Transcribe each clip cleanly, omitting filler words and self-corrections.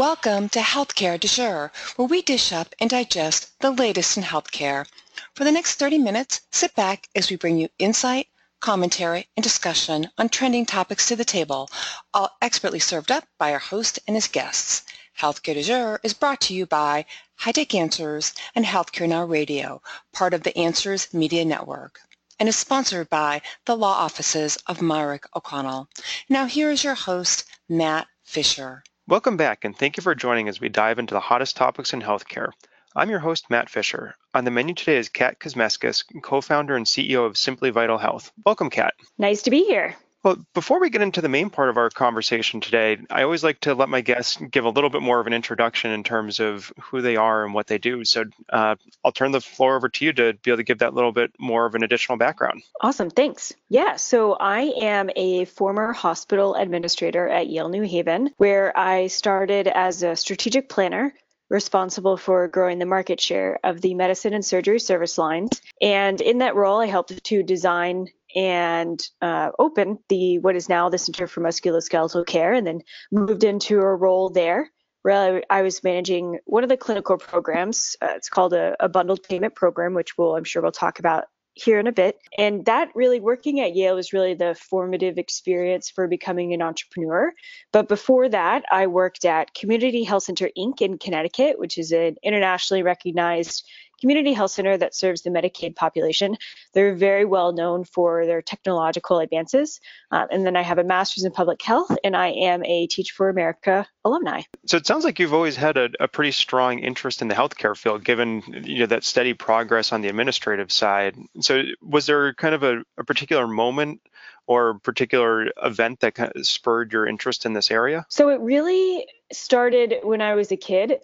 Welcome to Healthcare du Jour, where we dish up and digest the latest in healthcare. For the next 30 minutes, sit back as we bring you insight, commentary, and discussion on trending topics to the table, all expertly served up by our host and his guests. Healthcare du Jour is brought to you by High-Tech Answers and Healthcare Now Radio, part of the Answers Media Network, and is sponsored by the law offices of Myrick O'Connell. Now here is your host, Matt Fisher. Welcome back, and thank you for joining as we dive into the hottest topics in healthcare. I'm your host, Matt Fisher. On the menu today is Kat Kuzmeskis, co-founder and CEO of Simply Vital Health. Welcome, Kat. Nice to be here. Well, before we get into the main part of our conversation today, I always like to let my guests give a little bit more of an introduction in terms of who they are and what they do. So I'll turn the floor over to you to be able to give that little bit more of an additional background. Awesome, thanks. Yeah, so I am a former hospital administrator at Yale New Haven, where I started as a strategic planner responsible for growing the market share of the medicine and surgery service lines. And in that role, I helped to design and open what is now the Center for Musculoskeletal Care, and then moved into a role there where I was managing one of the clinical programs. It's called a bundled payment program, which I'm sure we'll talk about here in a bit. And that really, working at Yale was really the formative experience for becoming an entrepreneur. But before that, I worked at Community Health Center, Inc. in Connecticut, which is an internationally recognized community health center that serves the Medicaid population. They're very well known for their technological advances. And then I have a master's in public health, and I am a Teach for America alumni. So it sounds like you've always had a pretty strong interest in the healthcare field, given that steady progress on the administrative side. So was there kind of a particular moment or particular event that kind of spurred your interest in this area? So it really started when I was a kid.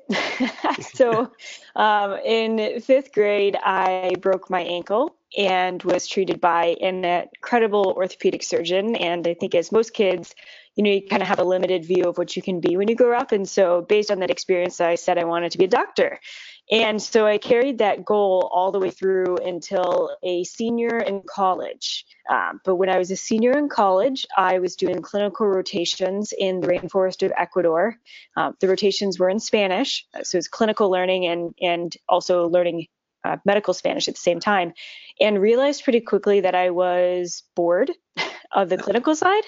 So in fifth grade, I broke my ankle and was treated by an incredible orthopedic surgeon. And I think as most kids, you kind of have a limited view of what you can be when you grow up. And so based on that experience, I said I wanted to be a doctor. And so I carried that goal all the way through until a senior in college. But when I was a senior in college, I was doing clinical rotations in the rainforest of Ecuador. The rotations were in Spanish, so it's clinical learning and also learning medical Spanish at the same time, and realized pretty quickly that I was bored of the clinical side,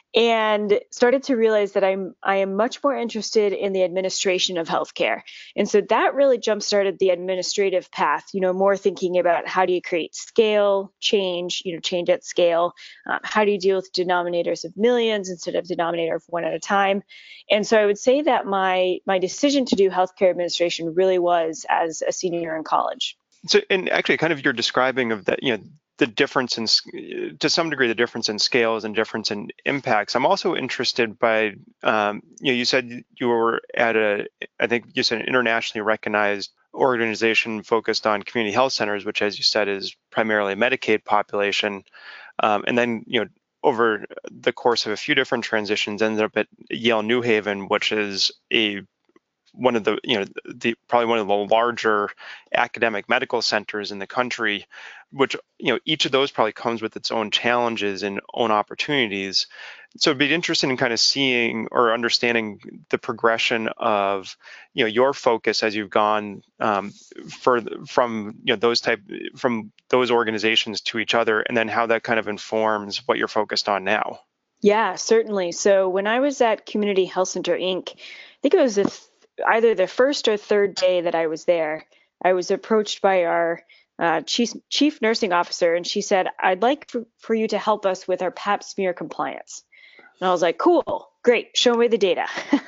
and started to realize that I am much more interested in the administration of healthcare. And so that really jump-started the administrative path, more thinking about how do you create scale, change at scale. How do you deal with denominators of millions instead of denominator of one at a time? And so I would say that my decision to do healthcare administration really was as a senior in college. So, and actually kind of your describing of that, the difference in, to some degree, the difference in scales and difference in impacts. I'm also interested by, you said you were at I think you said an internationally recognized organization focused on community health centers, which, as you said, is primarily a Medicaid population. And then, over the course of a few different transitions, ended up at Yale New Haven, which is one of the probably one of the larger academic medical centers in the country, which each of those probably comes with its own challenges and own opportunities. So it'd be interesting in kind of seeing or understanding the progression of your focus as you've gone from those organizations to each other, and then how that kind of informs what you're focused on now. Yeah, certainly. So when I was at Community Health Center, Inc., I think it was either the first or third day that I was there, I was approached by our chief nursing officer, and she said, "I'd like for you to help us with our Pap smear compliance." And I was like, "Cool, great, show me the data."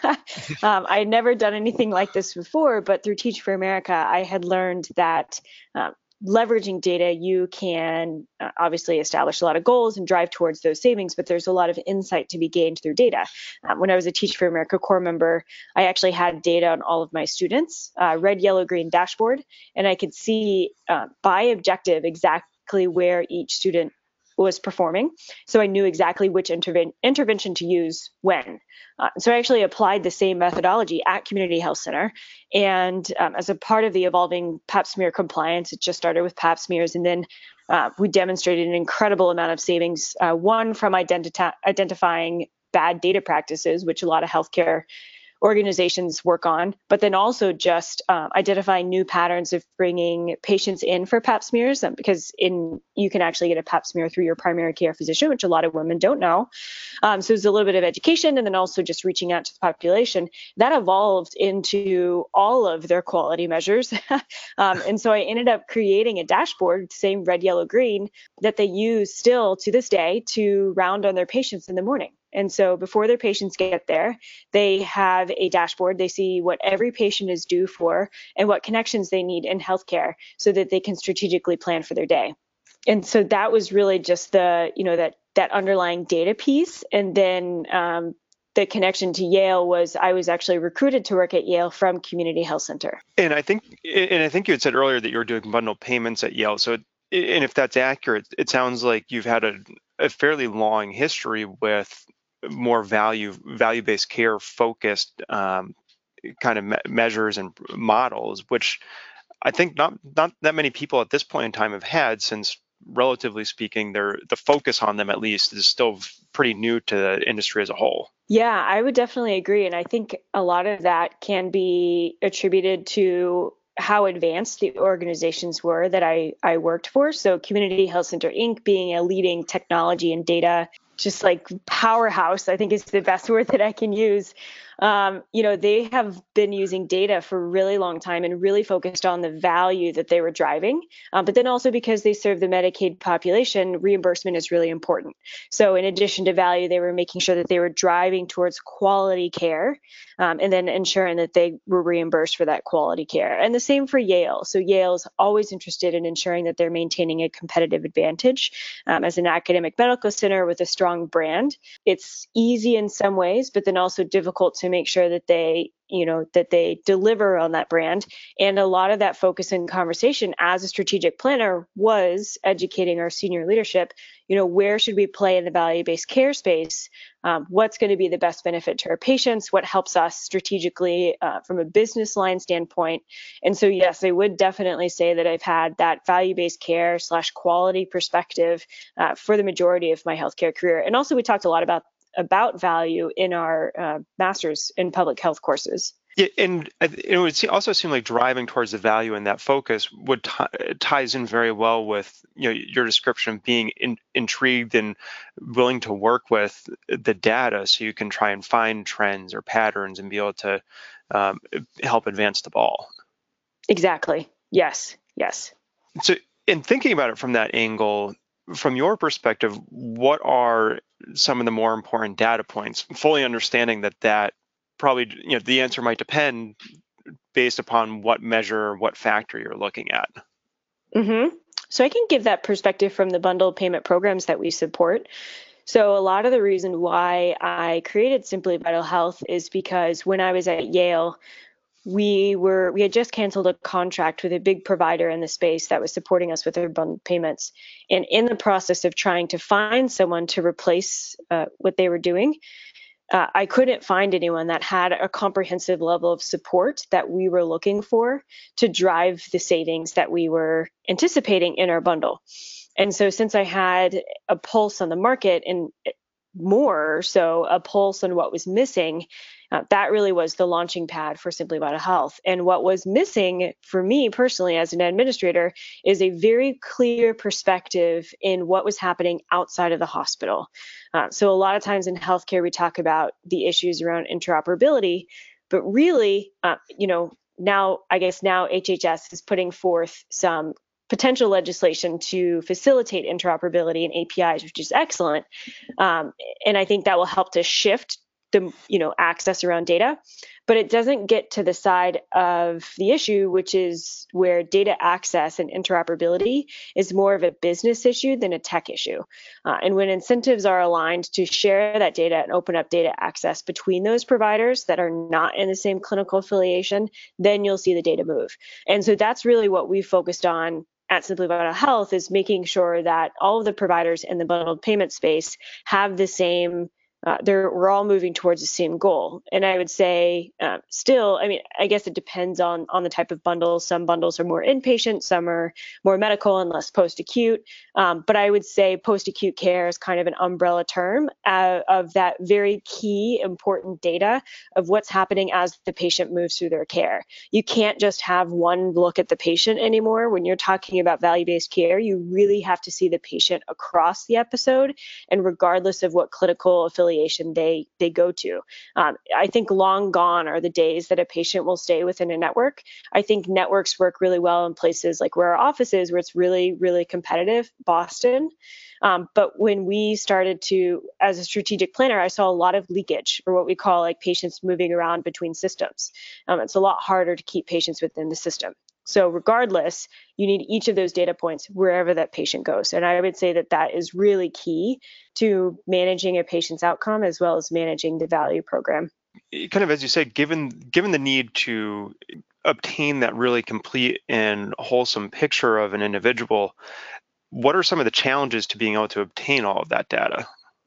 I had never done anything like this before, but through Teach for America, I had learned that leveraging data, you can obviously establish a lot of goals and drive towards those savings, but there's a lot of insight to be gained through data. When I was a Teach for America core member, I actually had data on all of my students, red, yellow, green dashboard, and I could see by objective exactly where each student was performing. So I knew exactly which intervention to use when. So I actually applied the same methodology at Community Health Center. And as a part of the evolving Pap smear compliance, it just started with Pap smears. And then we demonstrated an incredible amount of savings, one from identifying bad data practices, which a lot of healthcare organizations work on, but then also just identifying new patterns of bringing patients in for Pap smears, because you can actually get a Pap smear through your primary care physician, which a lot of women don't know. So it's a little bit of education, and then also just reaching out to the population. That evolved into all of their quality measures. And so I ended up creating a dashboard, same red, yellow, green, that they use still to this day to round on their patients in the morning. And so before their patients get there, they have a dashboard. They see what every patient is due for and what connections they need in healthcare so that they can strategically plan for their day. And so that was really just the, that underlying data piece. And then the connection to Yale was I was actually recruited to work at Yale from Community Health Center. And I think you had said earlier that you were doing bundled payments at Yale. So, and if that's accurate, it sounds like you've had a fairly long history with more value-based care focused kind of measures and models, which I think not that many people at this point in time have had, since relatively speaking, the focus on them at least is still pretty new to the industry as a whole. Yeah, I would definitely agree. And I think a lot of that can be attributed to how advanced the organizations were that I worked for. So Community Health Center, Inc. being a leading technology and data, just like powerhouse, I think is the best word that I can use. They have been using data for a really long time and really focused on the value that they were driving. But then also because they serve the Medicaid population, reimbursement is really important. So in addition to value, they were making sure that they were driving towards quality care and then ensuring that they were reimbursed for that quality care. And the same for Yale. So Yale's always interested in ensuring that they're maintaining a competitive advantage as an academic medical center with a strong brand. It's easy in some ways, but then also difficult to make sure that they deliver on that brand. And a lot of that focus and conversation as a strategic planner was educating our senior leadership, where should we play in the value-based care space? What's going to be the best benefit to our patients? What helps us strategically from a business line standpoint? And so, yes, I would definitely say that I've had that value-based care / quality perspective for the majority of my healthcare career. And also, we talked a lot about value in our master's in public health courses. Yeah, and it would also seem like driving towards the value and that focus ties in very well with your description of being intrigued and willing to work with the data, so you can try and find trends or patterns and be able to help advance the ball. Exactly. Yes. So, in thinking about it from that angle, from your perspective, what are some of the more important data points? Fully understanding that probably, the answer might depend based upon what measure, what factor you're looking at. Mm-hmm. So I can give that perspective from the bundled payment programs that we support. So a lot of the reason why I created Simply Vital Health is because when I was at Yale, we had just canceled a contract with a big provider in the space that was supporting us with their bundled payments. And in the process of trying to find someone to replace what they were doing, I couldn't find anyone that had a comprehensive level of support that we were looking for to drive the savings that we were anticipating in our bundle. And so since I had a pulse on the market and more so a pulse on what was missing, that really was the launching pad for Simply Vital Health. And what was missing for me personally as an administrator is a very clear perspective in what was happening outside of the hospital. So a lot of times in healthcare, we talk about the issues around interoperability, but really, now HHS is putting forth some potential legislation to facilitate interoperability and APIs, which is excellent. And I think that will help to shift the access around data, but it doesn't get to the side of the issue, which is where data access and interoperability is more of a business issue than a tech issue. And when incentives are aligned to share that data and open up data access between those providers that are not in the same clinical affiliation, then you'll see the data move. And so that's really what we focused on at Simply Vital Health, is making sure that all of the providers in the bundled payment space have the same we're all moving towards the same goal. And I would say still, I mean, I guess it depends on the type of bundle. Some bundles are more inpatient, some are more medical and less post-acute. But I would say post-acute care is kind of an umbrella term of that very key important data of what's happening as the patient moves through their care. You can't just have one look at the patient anymore. When you're talking about value-based care, you really have to see the patient across the episode and regardless of what clinical affiliation they go to. I think long gone are the days that a patient will stay within a network. I think networks work really well in places like where our office is, where it's really, really competitive, Boston. But when we started to, as a strategic planner, I saw a lot of leakage, or what we call like patients moving around between systems. It's a lot harder to keep patients within the system. So regardless, you need each of those data points wherever that patient goes. And I would say that that is really key to managing a patient's outcome as well as managing the value program. Kind of, as you said, given the need to obtain that really complete and wholesome picture of an individual, what are some of the challenges to being able to obtain all of that data?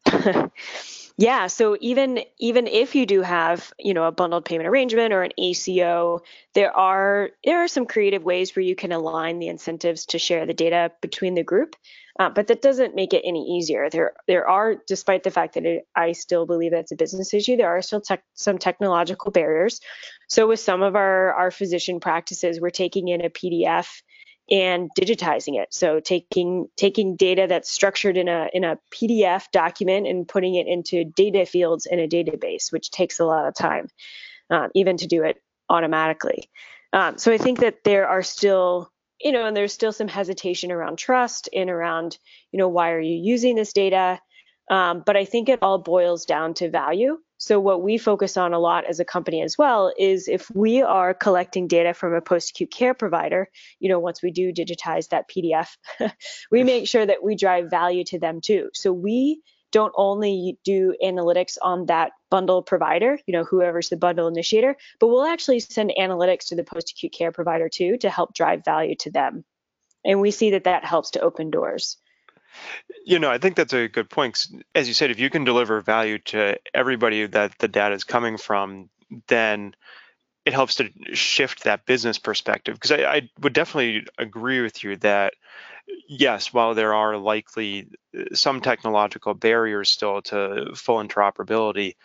Yeah, so even if you do have, a bundled payment arrangement or an ACO, there are some creative ways where you can align the incentives to share the data between the group, but that doesn't make it any easier. There are, despite the fact that I still believe that's a business issue, there are still some technological barriers. So with some of our physician practices, we're taking in a PDF and digitizing it. So taking data that's structured in a PDF document and putting it into data fields in a database, which takes a lot of time, even to do it automatically. So I think that there are still, and there's still some hesitation around trust and around, why are you using this data? But I think it all boils down to value. So what we focus on a lot as a company as well is if we are collecting data from a post-acute care provider, once we do digitize that PDF, we make sure that we drive value to them too. So we don't only do analytics on that bundle provider, whoever's the bundle initiator, but we'll actually send analytics to the post-acute care provider too to help drive value to them. And we see that helps to open doors. I think that's a good point. As you said, if you can deliver value to everybody that the data is coming from, then it helps to shift that business perspective. Because I would definitely agree with you that, yes, while there are likely some technological barriers still to full interoperability,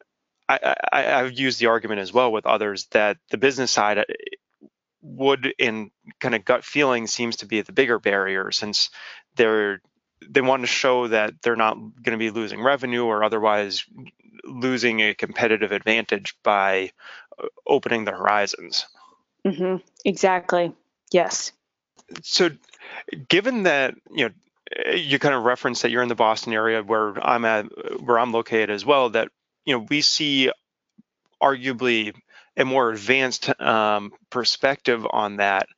I've used the argument as well with others that the business side would, in kind of gut feeling, seems to be the bigger barrier, since they want to show that they're not going to be losing revenue or otherwise losing a competitive advantage by opening the horizons. Mm-hmm. Exactly. Yes. So given that, you kind of referenced that you're in the Boston area where I'm located as well, that, we see arguably a more advanced perspective on that.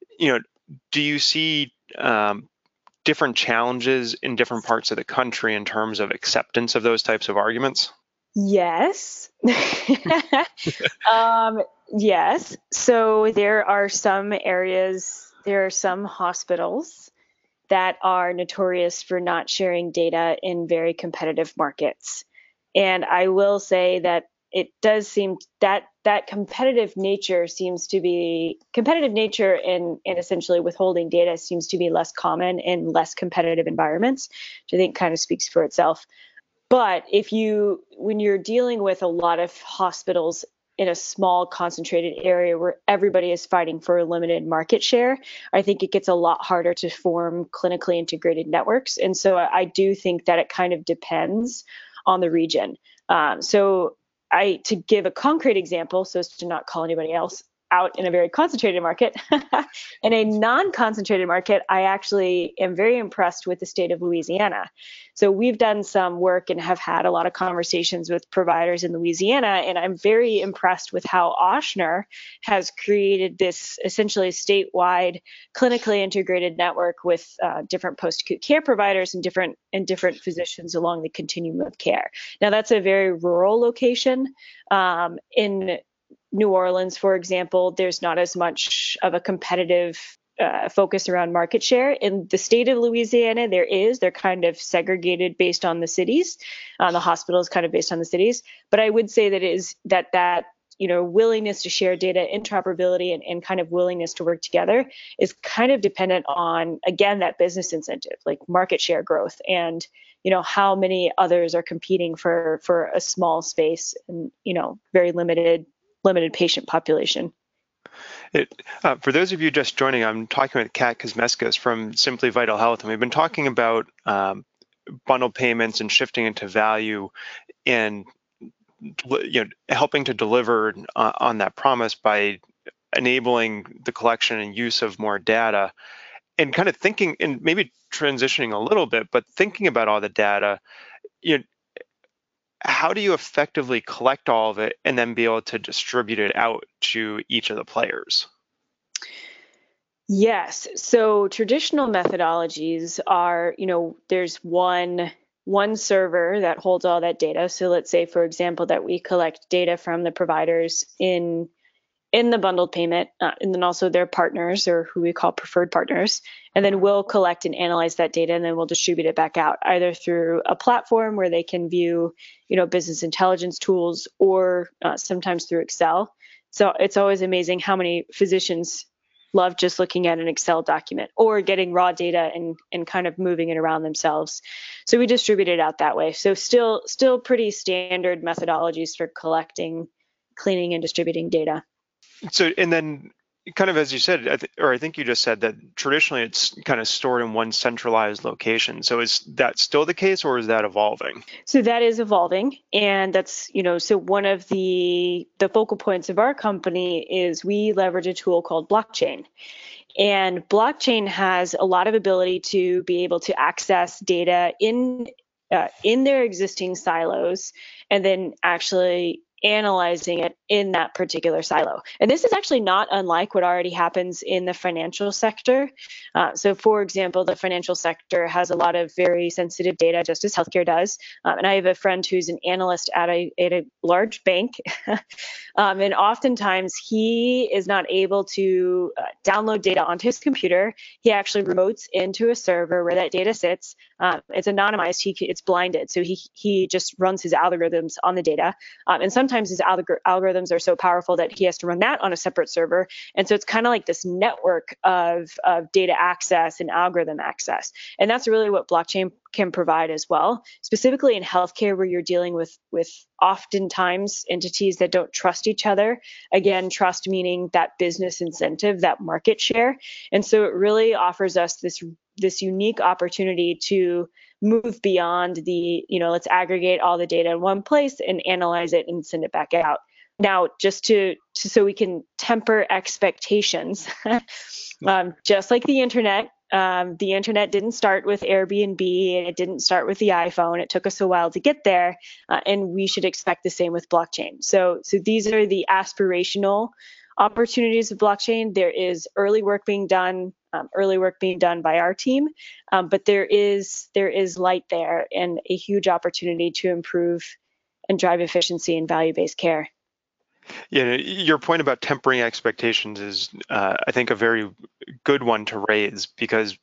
Do you see different challenges in different parts of the country in terms of acceptance of those types of arguments? Yes. Yes. So there are some areas, there are some hospitals that are notorious for not sharing data in very competitive markets. And I will say that it does seem that competitive nature in essentially withholding data seems to be less common in less competitive environments, which I think kind of speaks for itself. But when you're dealing with a lot of hospitals in a small concentrated area where everybody is fighting for a limited market share, I think it gets a lot harder to form clinically integrated networks. And so I do think that it kind of depends on the region. To give a concrete example, so as to not call anybody else out in a very concentrated market, in a non-concentrated market, I actually am very impressed with the state of Louisiana. So we've done some work and have had a lot of conversations with providers in Louisiana, and I'm very impressed with how Ochsner has created this essentially statewide clinically integrated network with different post-acute care providers and different physicians along the continuum of care. Now that's a very rural location. In New Orleans, for example, there's not as much of a competitive focused around market share. In the state of Louisiana, they're kind of segregated based on the cities. The hospital is kind of based on the cities. But I would say that that willingness to share data, interoperability, and kind of willingness to work together is kind of dependent on, again, that business incentive, like market share growth, and how many others are competing for a small space and very limited patient population. For those of you just joining, I'm talking with Kat Kosmeskis from Simply Vital Health, and we've been talking about bundled payments and shifting into value, and helping to deliver on that promise by enabling the collection and use of more data, and kind of thinking and maybe transitioning a little bit, but thinking about all the data. How do you effectively collect all of it and then be able to distribute it out to each of the players? Yes. So traditional methodologies are, there's one server that holds all that data. So let's say, for example, that we collect data from the providers in the bundled payment, and then also their partners, or who we call preferred partners. And then we'll collect and analyze that data, and then we'll distribute it back out, either through a platform where they can view, business intelligence tools, or sometimes through Excel. So it's always amazing how many physicians love just looking at an Excel document or getting raw data and kind of moving it around themselves. So we distribute it out that way. So still pretty standard methodologies for collecting, cleaning, and distributing data. So, and then kind of as you said, I think you just said that traditionally it's kind of stored in one centralized location. So is that still the case, or is that evolving? So that is evolving. And that's, so one of the focal points of our company is we leverage a tool called blockchain. And blockchain has a lot of ability to be able to access data in their existing silos, and then actually analyzing it in that particular silo. And this is actually not unlike what already happens in the financial sector. So for example, the financial sector has a lot of very sensitive data, just as healthcare does. And I have a friend who's an analyst at a large bank. And oftentimes he is not able to download data onto his computer. He actually remotes into a server where that data sits. It's anonymized, it's blinded. So he just runs his algorithms on the data. And sometimes his algorithms are so powerful that he has to run that on a separate server. And so it's kind of like this network of data access and algorithm access. And that's really what blockchain can provide as well, specifically in healthcare, where you're dealing with oftentimes entities that don't trust each other. Again, trust meaning that business incentive, that market share. And so it really offers us this unique opportunity to move beyond the, let's aggregate all the data in one place and analyze it and send it back out. Now, just so we can temper expectations, just like the internet didn't start with Airbnb, and it didn't start with the iPhone. It took us a while to get there, and we should expect the same with blockchain. So these are the aspirational opportunities of blockchain. There is early work being done by our team, but there is light there, and a huge opportunity to improve and drive efficiency in value-based care. Yeah, your point about tempering expectations is, I think, a very good one to raise, because,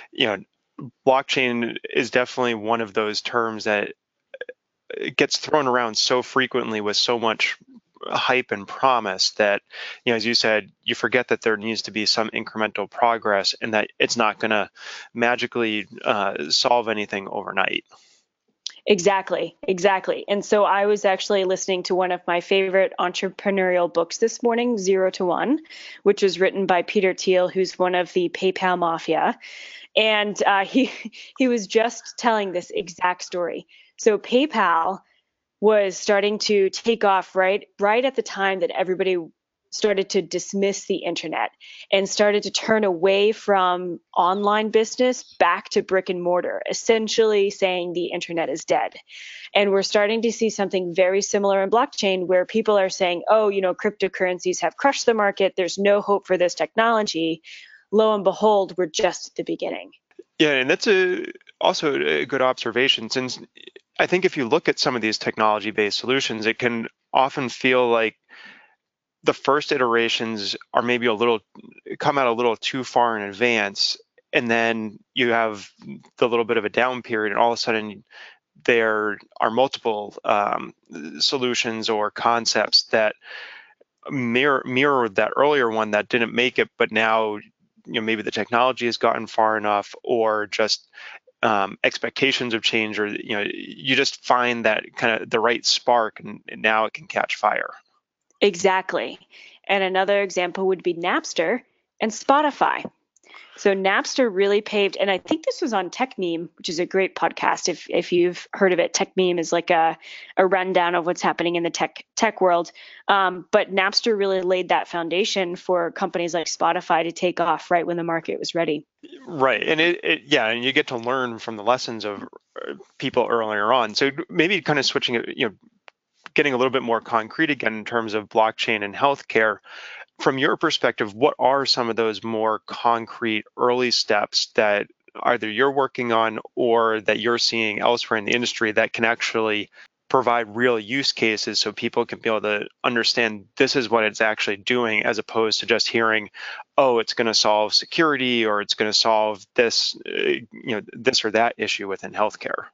blockchain is definitely one of those terms that gets thrown around so frequently with so much hype and promise that, as you said, you forget that there needs to be some incremental progress, and that it's not going to magically solve anything overnight. Exactly. And so I was actually listening to one of my favorite entrepreneurial books this morning, 0 to 1, which was written by Peter Thiel, who's one of the PayPal mafia. And he was just telling this exact story. So PayPal was starting to take off right at the time that everybody started to dismiss the internet and started to turn away from online business back to brick and mortar, essentially saying the internet is dead. And we're starting to see something very similar in blockchain, where people are saying, cryptocurrencies have crushed the market. There's no hope for this technology. Lo and behold, we're just at the beginning. Yeah, and that's also a good observation, since I think if you look at some of these technology-based solutions, it can often feel like the first iterations are maybe come out a little too far in advance, and then you have the little bit of a down period, and all of a sudden there are multiple solutions or concepts that mirror that earlier one that didn't make it, but now maybe the technology has gotten far enough, or just expectations have changed, or you just find that kind of the right spark, and now it can catch fire. Exactly. And another example would be Napster and Spotify. So Napster really paved, and I think this was on TechMeme, which is a great podcast. If you've heard of it, TechMeme is like a rundown of what's happening in the tech world. But Napster really laid that foundation for companies like Spotify to take off right when the market was ready. Right, and and you get to learn from the lessons of people earlier on. So maybe kind of switching it, getting a little bit more concrete again in terms of blockchain and healthcare. From your perspective, what are some of those more concrete early steps that either you're working on or that you're seeing elsewhere in the industry that can actually provide real use cases so people can be able to understand this is what it's actually doing, as opposed to just hearing, oh, it's going to solve security, or it's going to solve this, this or that issue within healthcare?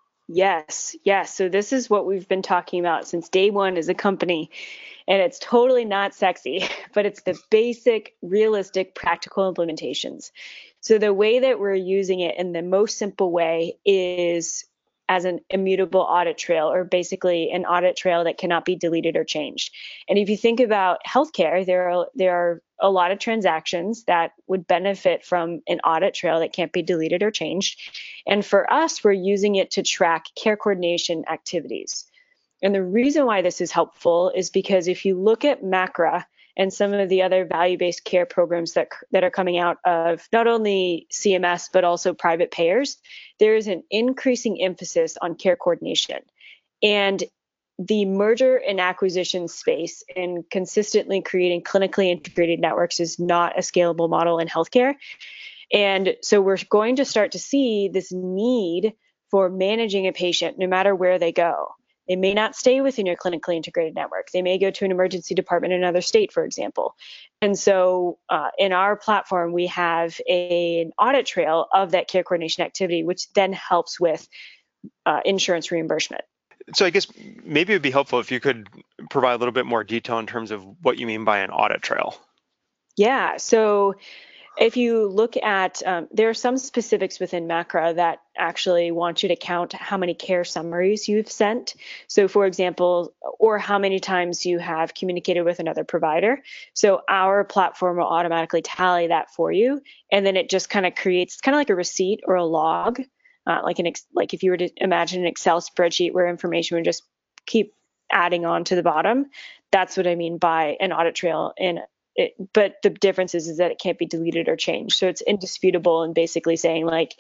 Yes. So this is what we've been talking about since day one as a company. And it's totally not sexy, but it's the basic, realistic, practical implementations. So the way that we're using it in the most simple way is as an immutable audit trail, or basically an audit trail that cannot be deleted or changed. And if you think about healthcare, there are a lot of transactions that would benefit from an audit trail that can't be deleted or changed. And for us, we're using it to track care coordination activities. And the reason why this is helpful is because if you look at MACRA and some of the other value-based care programs that are coming out of not only CMS, but also private payers, there is an increasing emphasis on care coordination. And the merger and acquisition space and consistently creating clinically integrated networks is not a scalable model in healthcare. And so we're going to start to see this need for managing a patient no matter where they go. They may not stay within your clinically integrated network. They may go to an emergency department in another state, for example. And so in our platform, we have an audit trail of that care coordination activity, which then helps with insurance reimbursement. So I guess maybe it would be helpful if you could provide a little bit more detail in terms of what you mean by an audit trail. Yeah. So if you look at, there are some specifics within MACRA that actually want you to count how many care summaries you've sent. So for example, or how many times you have communicated with another provider. So our platform will automatically tally that for you. And then it just kind of creates kind of like a receipt or a log, like if you were to imagine an Excel spreadsheet where information would just keep adding on to the bottom. That's what I mean by an audit trail. But the difference is that it can't be deleted or changed. So it's indisputable and basically saying like,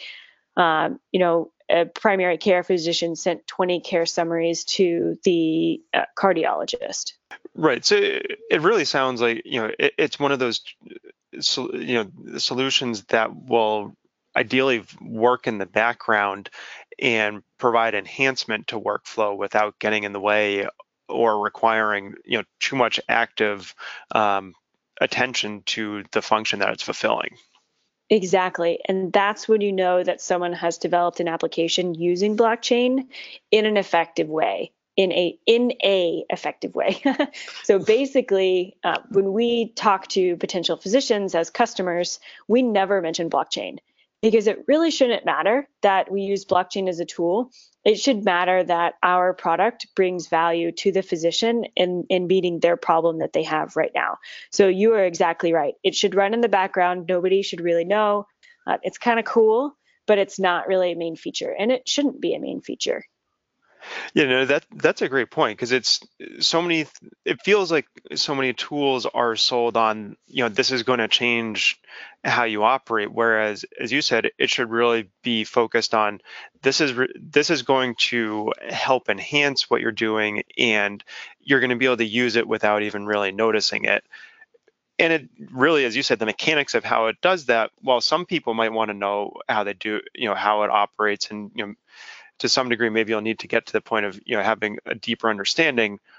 a primary care physician sent 20 care summaries to the cardiologist. Right. So it really sounds like, it's one of those, solutions that will ideally work in the background and provide enhancement to workflow without getting in the way or requiring, too much active attention to the function that it's fulfilling. Exactly. And that's when you know that someone has developed an application using blockchain in an effective way, in a effective way. So basically, when we talk to potential physicians as customers, we never mention blockchain because it really shouldn't matter that we use blockchain as a tool. It should matter that our product brings value to the physician in meeting their problem that they have right now. So you are exactly right. It should run in the background. Nobody should really know. It's kind of cool, but it's not really a main feature, and it shouldn't be a main feature. That's a great point, because it's so many. It feels like so many tools are sold on, this is going to change how you operate. Whereas, as you said, it should really be focused on this is going to help enhance what you're doing, and you're going to be able to use it without even really noticing it. And it really, as you said, the mechanics of how it does that. While some people might want to know how they do, how it operates, and to some degree, maybe you'll need to get to the point of having a deeper understanding.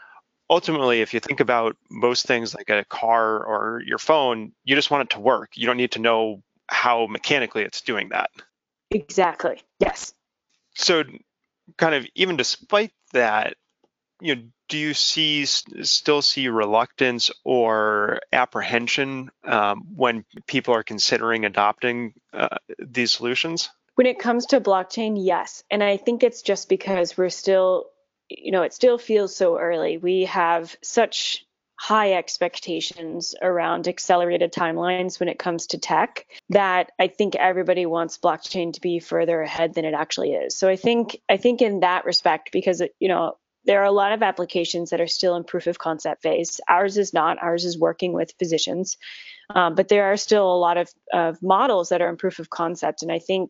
ultimately, if you think about most things like a car or your phone, you just want it to work. You don't need to know how mechanically it's doing that. Exactly. Yes. So kind of even despite that, do you still see reluctance or apprehension when people are considering adopting these solutions? When it comes to blockchain, yes. And I think it's just because we're still, it still feels so early. We have such high expectations around accelerated timelines when it comes to tech that I think everybody wants blockchain to be further ahead than it actually is. So I think in that respect, because there are a lot of applications that are still in proof of concept phase. Ours is not. Ours is working with physicians, but there are still a lot of models that are in proof of concept. And I think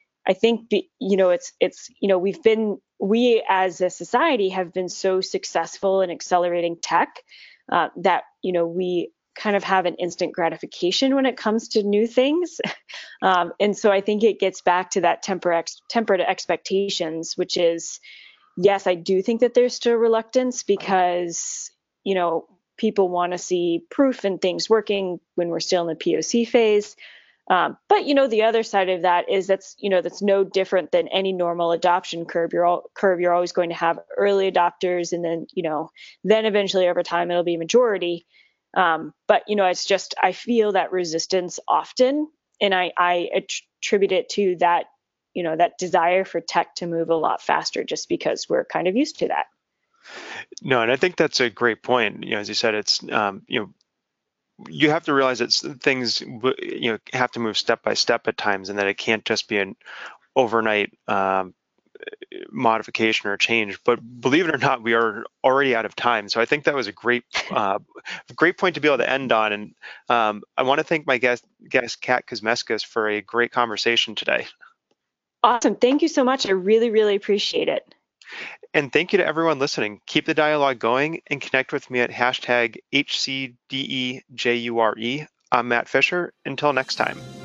we as a society have been so successful in accelerating tech that we kind of have an instant gratification when it comes to new things. And so I think it gets back to that tempered expectations, which is, yes, I do think that there's still reluctance because, people want to see proof and things working when we're still in the POC phase. But the other side of that is that's no different than any normal adoption curve. You're always going to have early adopters, and then eventually over time it'll be majority. But it's just I feel that resistance often, and I attribute it to that that desire for tech to move a lot faster, just because we're kind of used to that. No, and I think that's a great point. As you said, it's you have to realize that things have to move step by step at times, and that it can't just be an overnight modification or change. But believe it or not, we are already out of time. So I think that was a great point to be able to end on. And I want to thank my guest Kat Kuzmeskis for a great conversation today. Awesome. Thank you so much. I really, really appreciate it. And thank you to everyone listening. Keep the dialogue going and connect with me at #HCDEJURE. I'm Matt Fisher. Until next time.